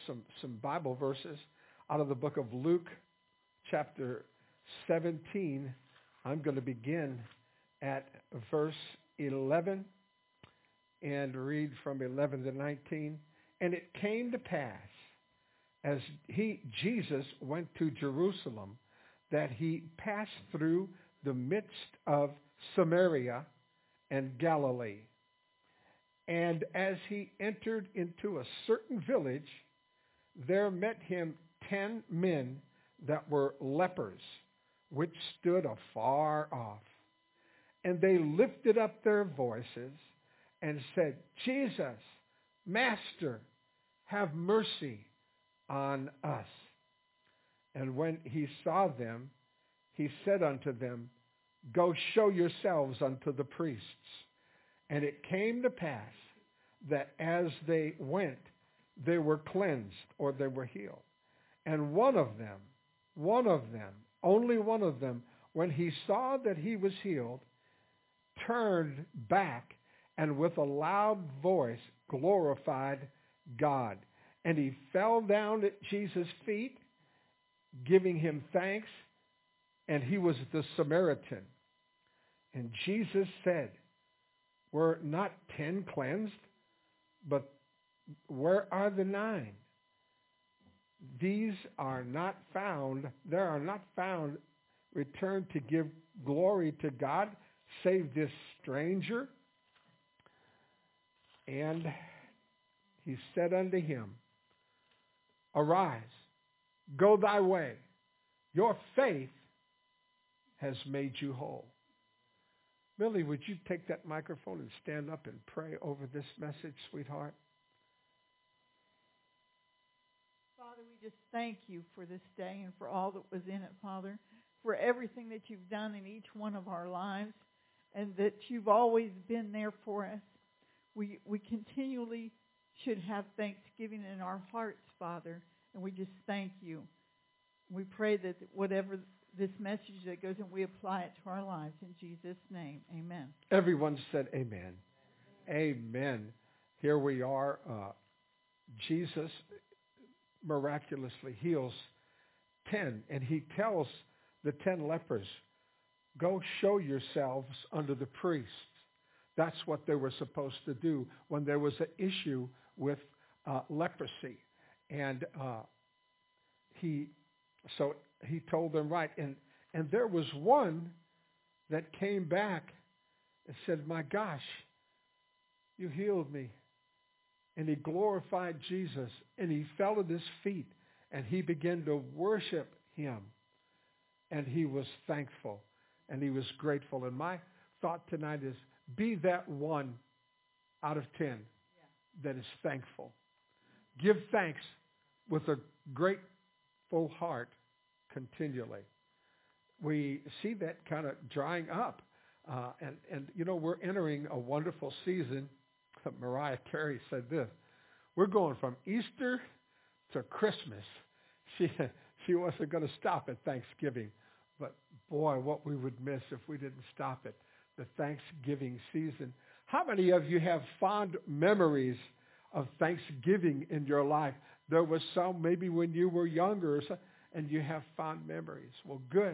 some Bible verses out of the book of Luke, chapter 17. I'm going to begin at verse 11 and read from 11 to 19. And it came to pass, as Jesus went to Jerusalem, that he passed through the midst of Samaria and Galilee. And as he entered into a certain village, there met him 10 men that were lepers, which stood afar off. And they lifted up their voices and said, Jesus, Master, have mercy on us. And when he saw them, he said unto them, Go show yourselves unto the priests. And it came to pass that as they went, they were cleansed, or they were healed. And one of them, only one of them, when he saw that he was healed, turned back and with a loud voice glorified God. And he fell down at Jesus' feet, giving him thanks, and he was the Samaritan. And Jesus said, Were not 10 cleansed? But where are the 9? These are not found, there are not found returned to give glory to God, save this stranger. And he said unto him, Arise, go thy way. Your faith has made you whole. Millie, would you take that microphone and stand up and pray over this message, sweetheart? Father, we just thank you for this day and for all that was in it, Father, for everything that you've done in each one of our lives, and that you've always been there for us. We continually should have thanksgiving in our hearts, Father, and we just thank you. We pray that whatever this message that goes in, we apply it to our lives. In Jesus' name, amen. Everyone said amen. Amen. Here we are. Jesus miraculously heals 10, and he tells the 10 lepers, Go show yourselves unto the priests. That's what they were supposed to do when there was an issue with leprosy. And he told them, right. And there was one that came back and said, My gosh, you healed me. And he glorified Jesus, and he fell at his feet, and he began to worship him. And he was thankful, and he was grateful. And my thought tonight is, be that 1 out of 10 that is thankful. Give thanks with a grateful heart continually. We see that kind of drying up. And you know, we're entering a wonderful season. Mariah Carey said this, we're going from Easter to Christmas. She wasn't going to stop at Thanksgiving. But boy, what we would miss if we didn't stop at the Thanksgiving season. How many of you have fond memories of Thanksgiving in your life? There was some maybe when you were younger, and you have fond memories. Well, good.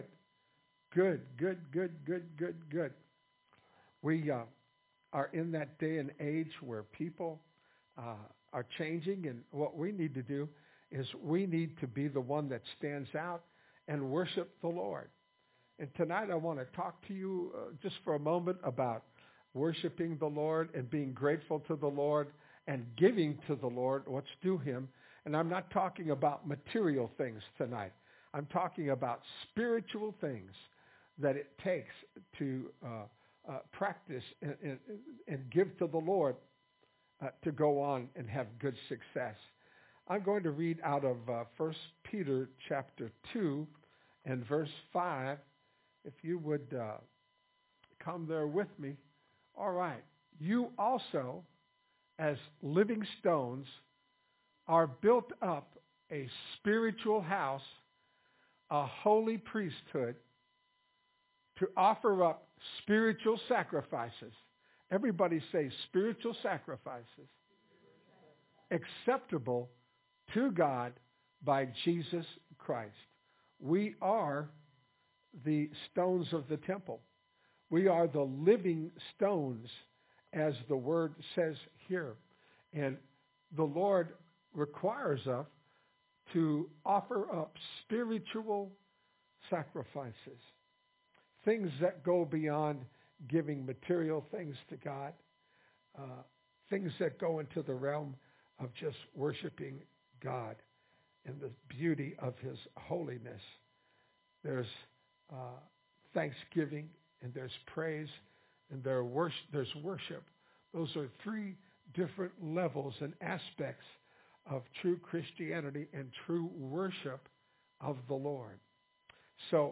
We are in that day and age where people are changing, and what we need to do is we need to be the one that stands out and worship the Lord. And tonight I want to talk to you just for a moment about worshiping the Lord and being grateful to the Lord and giving to the Lord what's due him. And I'm not talking about material things tonight. I'm talking about spiritual things that it takes to practice and give to the Lord to go on and have good success. I'm going to read out of 1 Peter chapter 2 and verse 5. If you would come there with me. All right. You also, as living stones, are built up a spiritual house, a holy priesthood, to offer up spiritual sacrifices. Everybody say spiritual sacrifices, acceptable to God by Jesus Christ. We are the stones of the temple. We are the living stones, as the word says here. And the Lord requires us to offer up spiritual sacrifices, things that go beyond giving material things to God, things that go into the realm of just worshiping God in the beauty of his holiness. There's thanksgiving, and there's praise, and there's worship. Those are three different levels and aspects of true Christianity and true worship of the Lord. So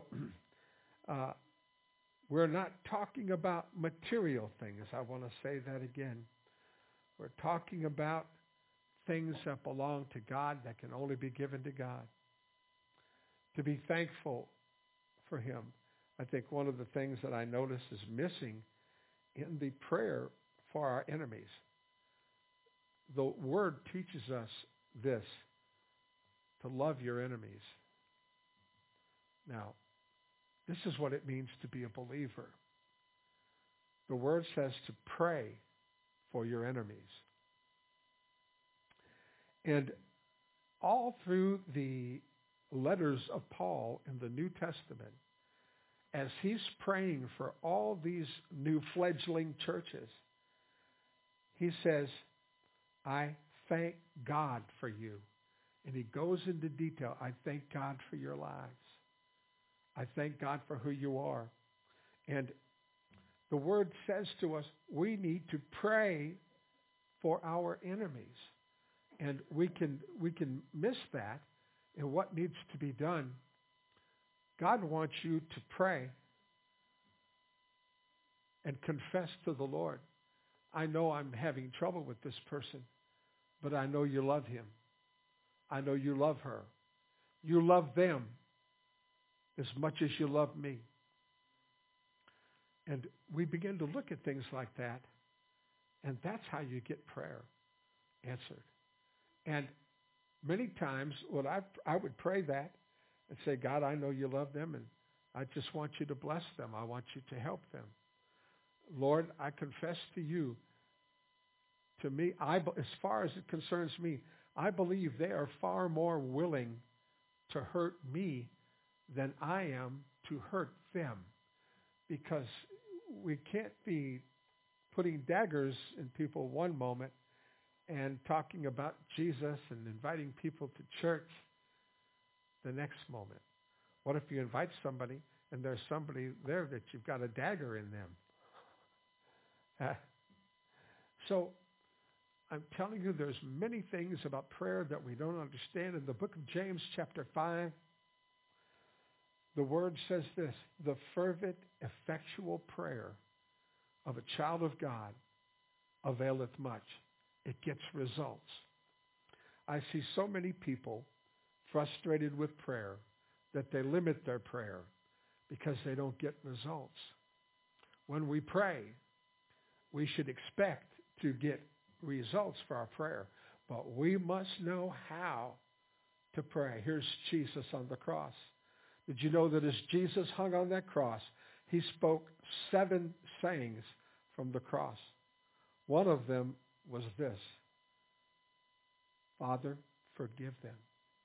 we're not talking about material things. I want to say that again. We're talking about things that belong to God, that can only be given to God. To be thankful for him. I think one of the things that I notice is missing in the prayer for our enemies. The word teaches us this, to love your enemies. Now, this is what it means to be a believer. The word says to pray for your enemies. And all through the letters of Paul in the New Testament, as he's praying for all these new fledgling churches, he says, I thank God for you. And he goes into detail. I thank God for your lives. I thank God for who you are. And the word says to us, we need to pray for our enemies. And we can miss that and what needs to be done. God wants you to pray and confess to the Lord, I know I'm having trouble with this person, but I know you love him. I know you love her. You love them as much as you love me. And we begin to look at things like that, and that's how you get prayer answered. And many times, I would pray that and say, God, I know you love them, and I just want you to bless them. I want you to help them. Lord, I confess to you, to me, as far as it concerns me, I believe they are far more willing to hurt me than I am to hurt them. Because we can't be putting daggers in people one moment and talking about Jesus and inviting people to church the next moment. What if you invite somebody and there's somebody there that you've got a dagger in them? So I'm telling you, there's many things about prayer that we don't understand. In the book of James, chapter 5, the word says this, the fervent, effectual prayer of a child of God availeth much. It gets results. I see so many people frustrated with prayer that they limit their prayer because they don't get results. When we pray, we should expect to get results for our prayer, but we must know how to pray. Here's Jesus on the cross. Did you know that as Jesus hung on that cross, he spoke 7 sayings from the cross? One of them was this, Father, forgive them,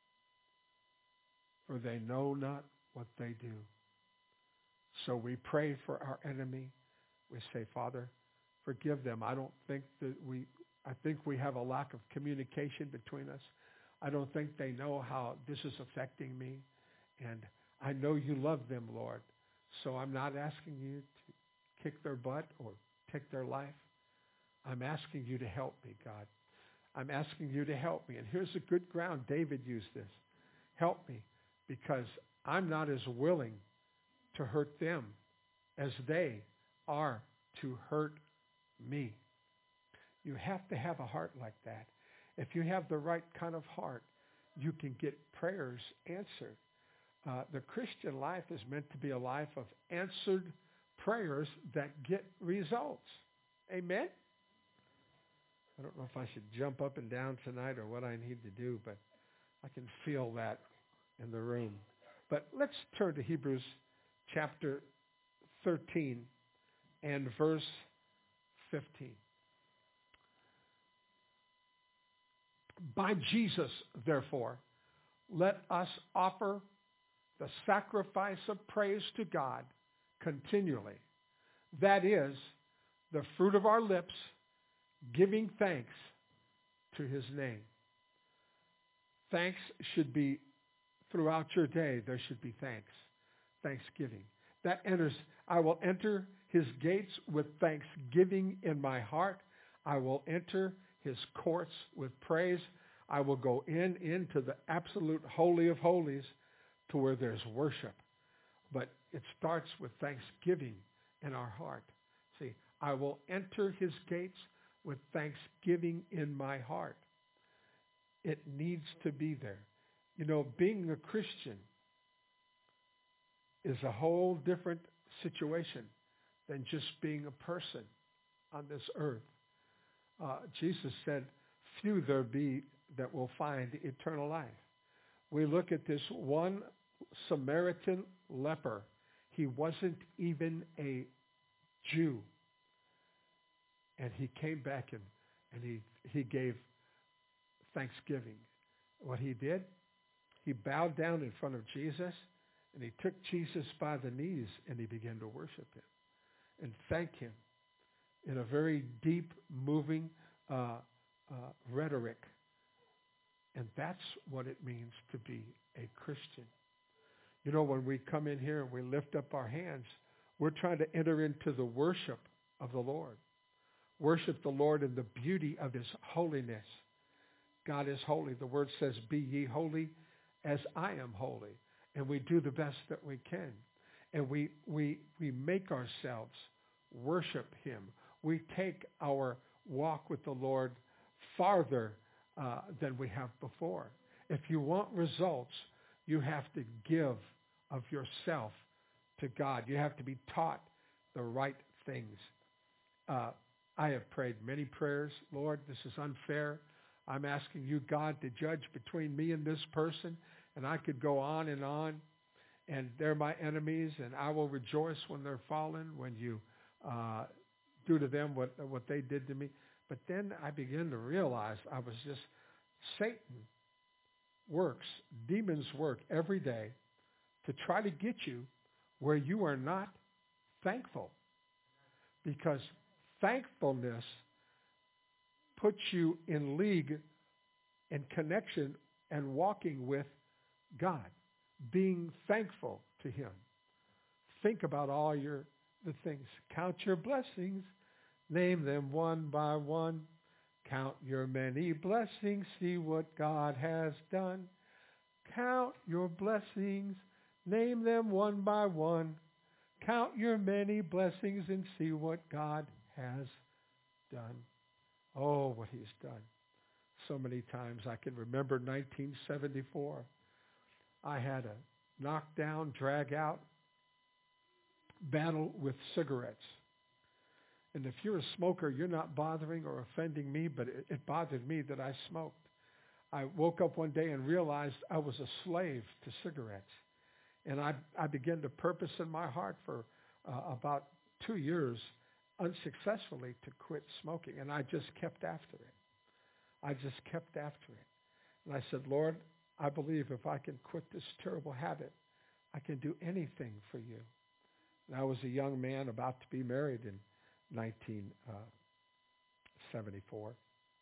for they know not what they do. So we pray for our enemy. We say, Father, forgive them. I think we have a lack of communication between us. I don't think they know how this is affecting me. And I know you love them, Lord. So I'm not asking you to kick their butt or take their life. I'm asking you to help me, God. I'm asking you to help me. And here's a good ground. David used this. Help me, because I'm not as willing to hurt them as they are to hurt me. You have to have a heart like that. If you have the right kind of heart, you can get prayers answered. The Christian life is meant to be a life of answered prayers that get results. Amen? I don't know if I should jump up and down tonight or what I need to do, but I can feel that in the room. But let's turn to Hebrews chapter 13 and verse 15. By Jesus, therefore, let us offer the sacrifice of praise to God continually. That is, the fruit of our lips, giving thanks to his name. Thanks should be throughout your day. There should be thanksgiving. That enters, I will enter his gates with thanksgiving in my heart. I will enter his courts with praise. I will go into the absolute holy of holies to where there's worship. But it starts with thanksgiving in our heart. See, I will enter his gates with thanksgiving in my heart. It needs to be there. You know, being a Christian is a whole different situation than just being a person on this earth. Jesus said, few there be that will find eternal life. We look at this one Samaritan leper. He wasn't even a Jew. And he came back and he gave thanksgiving. What he did, he bowed down in front of Jesus, and he took Jesus by the knees, and he began to worship him and thank him in a very deep, moving rhetoric. And that's what it means to be a Christian. You know, when we come in here and we lift up our hands, we're trying to enter into the worship of the Lord. Worship the Lord in the beauty of his holiness. God is holy. The word says, be ye holy as I am holy. And we do the best that we can. And we make ourselves worship him. We take our walk with the Lord farther than we have before. If you want results, you have to give of yourself to God. You have to be taught the right things. I have prayed many prayers. Lord, this is unfair. I'm asking you, God, to judge between me and this person. And I could go on. And they're my enemies. And I will rejoice when they're fallen, when you do to them what they did to me. But then I began to realize I was just, Satan works, demons work every day to try to get you where you are not thankful. Because thankfulness puts you in league and connection and walking with God, being thankful to him. Think about all the things. Count your blessings. Name them one by one. Count your many blessings. See what God has done. Count your blessings. Name them one by one. Count your many blessings and see what God has done. Oh, what he's done. So many times. I can remember 1974. I had a knockdown, drag out battle with cigarettes. And if you're a smoker, you're not bothering or offending me, but it bothered me that I smoked. I woke up one day and realized I was a slave to cigarettes. And I began to purpose in my heart for about 2 years unsuccessfully to quit smoking. And I just kept after it. And I said, Lord, I believe if I can quit this terrible habit, I can do anything for you. And I was a young man about to be married in 1974.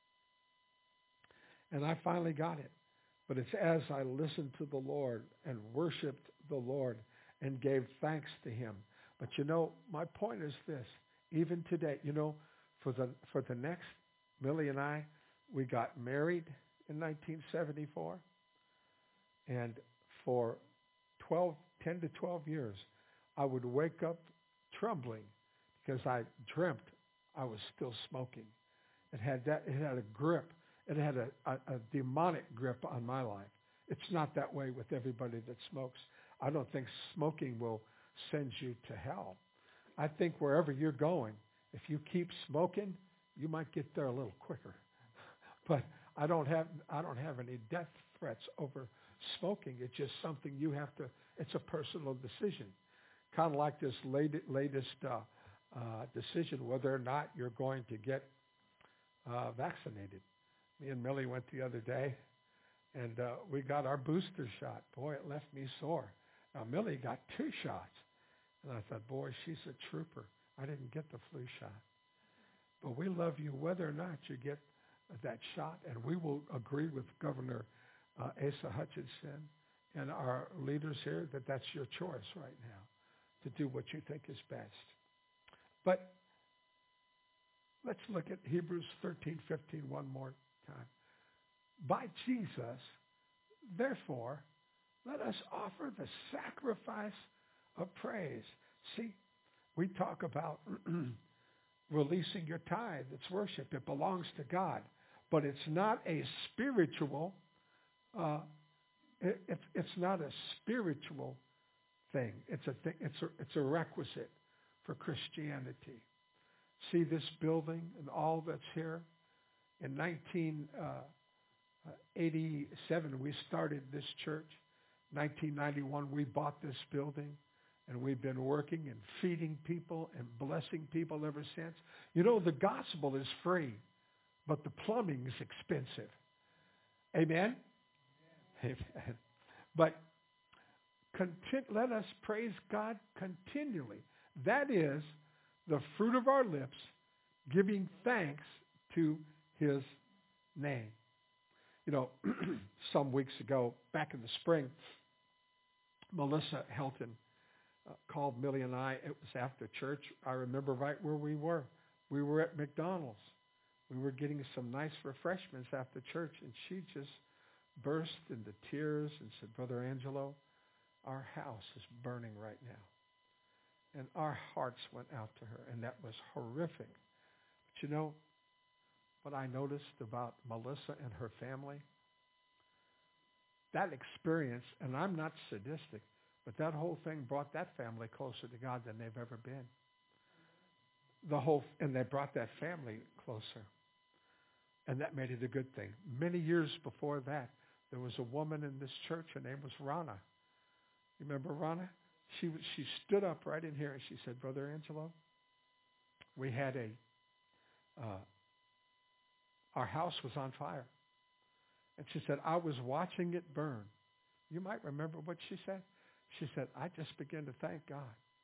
And I finally got it. But it's as I listened to the Lord and worshiped the Lord and gave thanks to him. But you know, my point is this. Even today, you know, for the next, Millie and I, we got married in 1974. And for 10 to 12 years, I would wake up trembling because I dreamt I was still smoking. It had a grip. It had a demonic grip on my life. It's not that way with everybody that smokes. I don't think smoking will send you to hell. I think wherever you're going, if you keep smoking, you might get there a little quicker. But I don't have any death threats over smoking. It's just something you have to, it's a personal decision. Kind of like this latest decision whether or not you're going to get vaccinated. Me and Millie went the other day, and we got our booster shot. Boy, it left me sore. Now, Millie got 2 shots. And I thought, boy, she's a trooper. I didn't get the flu shot. But we love you whether or not you get that shot, and we will agree with Governor Asa Hutchinson and our leaders here that that's your choice right now to do what you think is best. But let's look at Hebrews 13:15 one more time. By Jesus, therefore, let us offer the sacrifice of praise. See, we talk about releasing your tithe. It's worship. It belongs to God. But it's not a spiritual, it's not a spiritual thing. It's a requisite for Christianity. See this building and all that's here? In 1987, we started this church. 1991, we bought this building, and we've been working and feeding people and blessing people ever since. You know, the gospel is free, but the plumbing is expensive. Amen? Amen. But let us praise God continually. That is the fruit of our lips, giving thanks to his name. You know, some weeks ago, back in the spring, Melissa Helton called Millie and I. It was after church. I remember right where we were. We were at McDonald's. We were getting some nice refreshments after church, and she just burst into tears and said, Brother Angelo, our house is burning right now. And our hearts went out to her, and that was horrific. But you know what I noticed about Melissa and her family? That experience, and I'm not sadistic, but that whole thing brought that family closer to God than they've ever been. And they brought that family closer. And that made it a good thing. Many years before that, there was a woman in this church. Her name was Rana. You remember Rana? She stood up right in here and she said, Brother Angelo, we had our house was on fire. And she said, I was watching it burn. You might remember what she said. She said, I just began to thank God.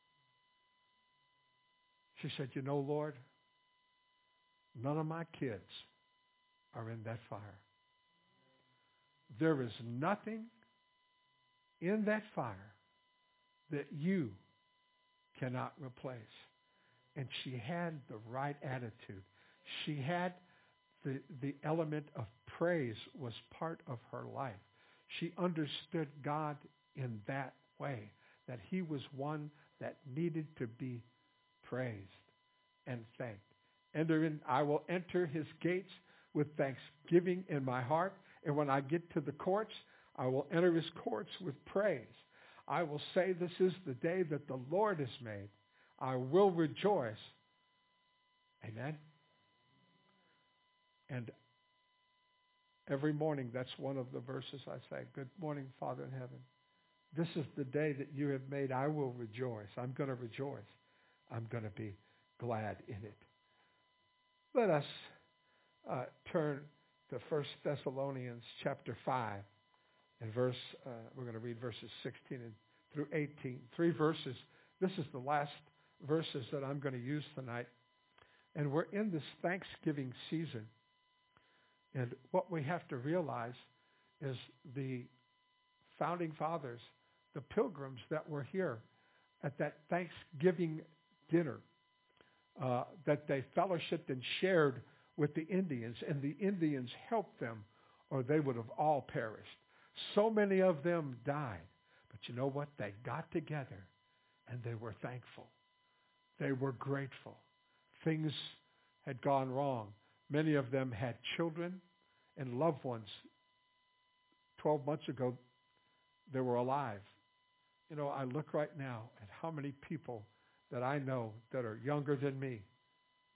She said, you know, Lord, none of my kids are in that fire. There is nothing in that fire that you cannot replace. And she had the right attitude. She had the element of praise was part of her life. She understood God in that way, that he was one that needed to be praised and thanked. I will enter his gates with thanksgiving in my heart. And when I get to the courts, I will enter his courts with praise. I will say, this is the day that the Lord has made. I will rejoice. Amen. And every morning, that's one of the verses I say. Good morning, Father in heaven. This is the day that you have made. I will rejoice. I'm going to rejoice. I'm going to be glad in it. Let us turn to 1 Thessalonians chapter 5. And we're going to read verses 16 through 18. 3 verses. This is the last verses that I'm going to use tonight. And we're in this Thanksgiving season. And what we have to realize is the founding fathers, the pilgrims that were here at that Thanksgiving dinner, that they fellowshiped and shared with the Indians, and the Indians helped them, or they would have all perished. So many of them died. But you know what? They got together, and they were thankful. They were grateful. Things had gone wrong. Many of them had children and loved ones. 12 months ago, they were alive. You know, I look right now at how many people that I know that are younger than me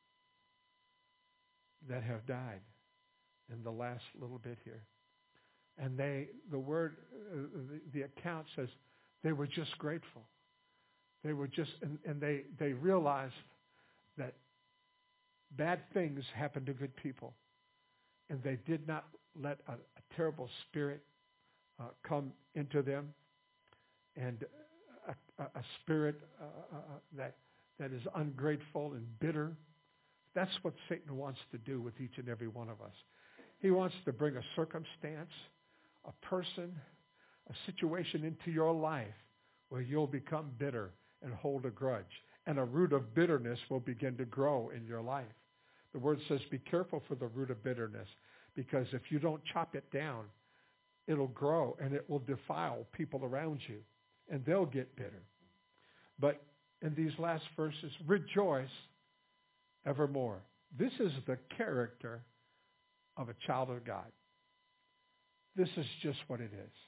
that have died in the last little bit here. And the account says they were just grateful. They were just, and they realized that bad things happen to good people. And they did not let a terrible spirit come into them, and a spirit that is ungrateful and bitter. That's what Satan wants to do with each and every one of us. He wants to bring a circumstance, a person, a situation into your life where you'll become bitter and hold a grudge. And a root of bitterness will begin to grow in your life. The word says be careful for the root of bitterness, because if you don't chop it down, it'll grow and it will defile people around you, and they'll get bitter. But in these last verses, rejoice evermore. This is the character of a child of God. This is just what it is.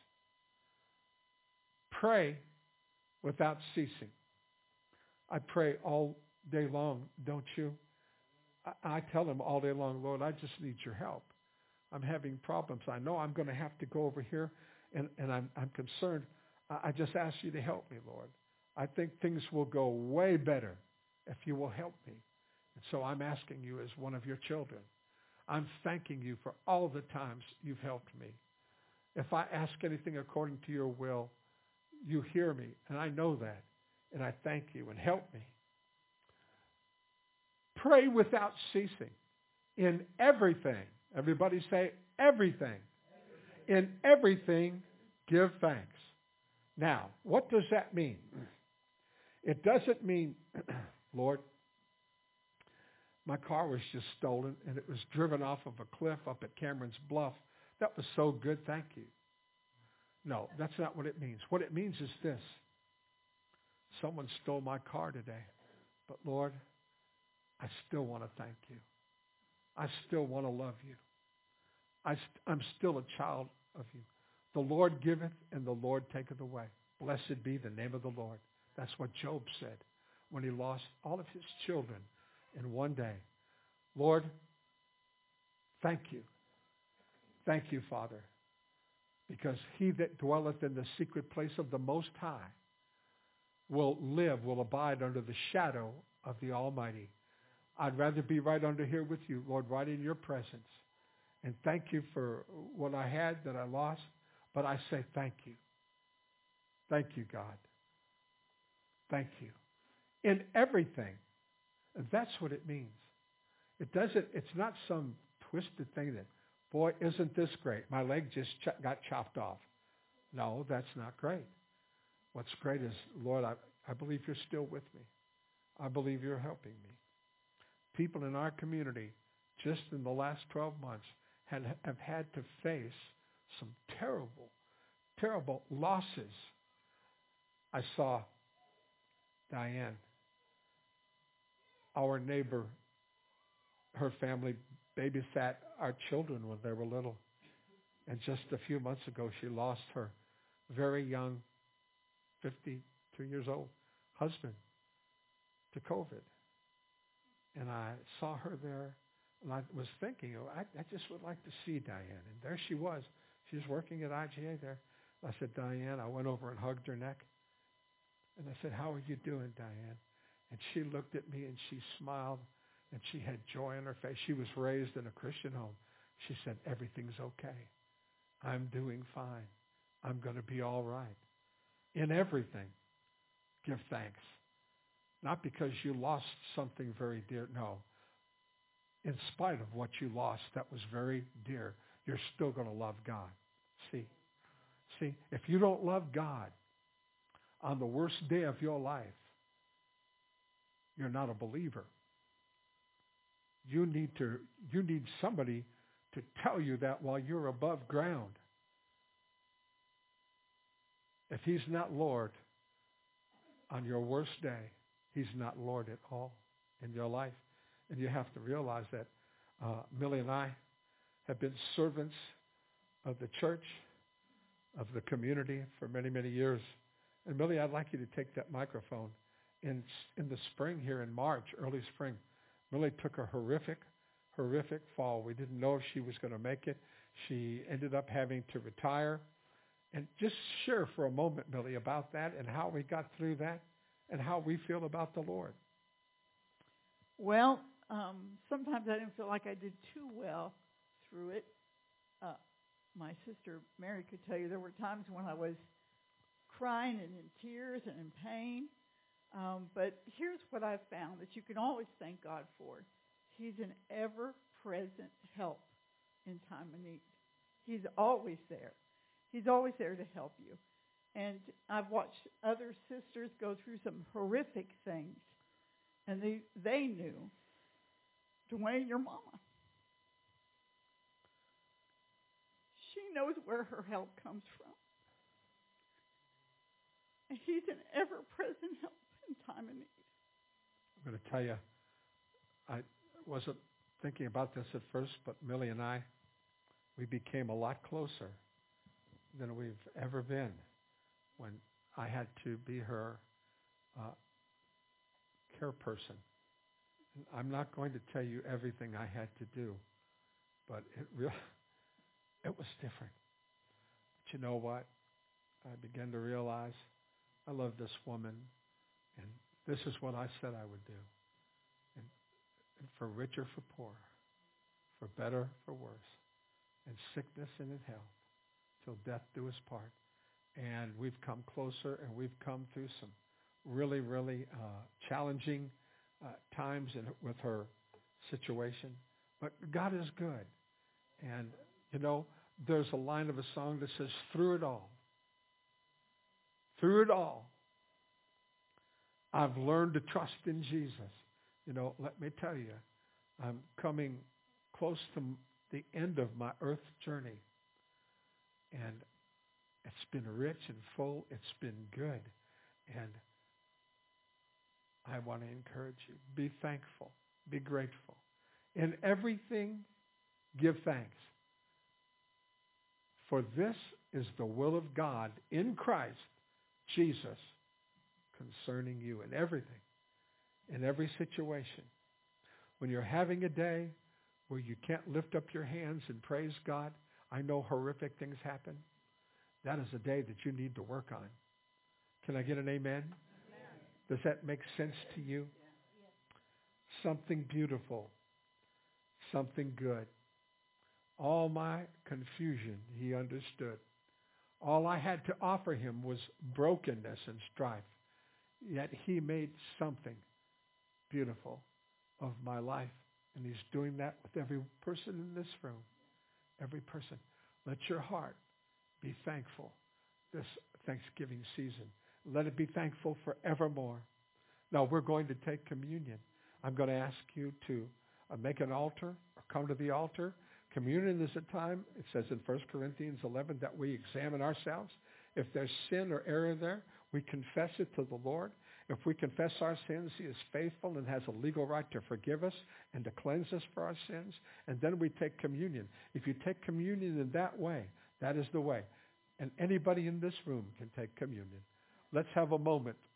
Pray without ceasing. I pray all day long, don't you? I tell him all day long, Lord, I just need your help. I'm having problems. I know I'm going to have to go over here, and I'm concerned. I just ask you to help me, Lord. I think things will go way better if you will help me. And so I'm asking you as one of your children. I'm thanking you for all the times you've helped me. If I ask anything according to your will, you hear me, and I know that, and I thank you, and help me. Pray without ceasing in everything. Everybody say everything. In everything, give thanks. Now, what does that mean? It doesn't mean, Lord, my car was just stolen and it was driven off of a cliff up at Cameron's Bluff. That was so good, thank you. No, that's not what it means. What it means is this. Someone stole my car today, but Lord, I still want to thank you. I still want to love you. I'm still a child of you. The Lord giveth and the Lord taketh away. Blessed be the name of the Lord. That's what Job said when he lost all of his children in one day. Lord, thank you. Thank you, Father, because he that dwelleth in the secret place of the Most High will abide under the shadow of the Almighty. I'd rather be right under here with you, Lord, right in your presence. And thank you for what I had that I lost. But I say thank you. Thank you, God. Thank you. In everything. And that's what it means. It's not some twisted thing that, boy, isn't this great? My leg just got chopped off. No, that's not great. What's great is, Lord, I believe you're still with me. I believe you're helping me. People in our community, just in the last 12 months, have had to face some terrible, terrible losses. I saw Diane, our neighbor, her family babysat our children when they were little. And just a few months ago, she lost her very young, 52 years old husband to COVID. And I saw her there, and I was thinking, I just would like to see Diane. And there she was. She was working at IGA there. I said, Diane, I went over and hugged her neck. And I said, how are you doing, Diane? And she looked at me, and she smiled, and she had joy in her face. She was raised in a Christian home. She said, everything's okay. I'm doing fine. I'm going to be all right. In everything, give thanks. Not because you lost something very dear. No. In spite of what you lost that was very dear, you're still going to love God. See, if you don't love God on the worst day of your life, you're not a believer. You need somebody to tell you that while you're above ground. If he's not Lord on your worst day, he's not Lord at all in your life. And you have to realize that Millie and I have been servants of the church, of the community for many, many years. And Millie, I'd like you to take that microphone. In the spring here, in March, early spring, Millie took a horrific fall. We didn't know if she was going to make it. She ended up having to retire. And just share for a moment, Millie, about that and how we got through that and how we feel about the Lord. Well, sometimes I didn't feel like I did too well through it. My sister Mary could tell you there were times when I was crying and in tears and in pain. But here's what I've found that you can always thank God for. He's an ever-present help in time of need. He's always there. He's always there to help you. And I've watched other sisters go through some horrific things. And they knew, Dwayne, your mama. She knows where her help comes from. And he's an ever-present help in time of need. I'm going to tell you, I wasn't thinking about this at first, but Millie and I, we became a lot closer than we've ever been when I had to be her care person. And I'm not going to tell you everything I had to do, but it was different. But you know what? I began to realize I love this woman, and this is what I said I would do. And for richer, for poorer, for better, for worse, in sickness and in health, till death do us part. And we've come closer, and we've come through some really, really challenging times with her situation. But God is good. And, you know, there's a line of a song that says, through it all, I've learned to trust in Jesus. You know, let me tell you, I'm coming close to the end of my earth journey. And it's been rich and full. It's been good. And I want to encourage you. Be thankful. Be grateful. In everything, give thanks. For this is the will of God in Christ Jesus concerning you in everything, in every situation. When you're having a day where you can't lift up your hands and praise God, I know horrific things happen. That is a day that you need to work on. Can I get an amen? Does that make sense to you? Something beautiful, something good. All my confusion he understood. All I had to offer him was brokenness and strife. Yet he made something beautiful of my life. And he's doing that with every person in this room. Every person. Let your heart be thankful this Thanksgiving season. Let it be thankful forevermore. Now, we're going to take communion. I'm going to ask you to make an altar or come to the altar. Communion is a time, it says in 1 Corinthians 11, that we examine ourselves. If there's sin or error there, we confess it to the Lord. If we confess our sins, he is faithful and has a legal right to forgive us and to cleanse us for our sins. And then we take communion. If you take communion in that way, that is the way. And anybody in this room can take communion. Let's have a moment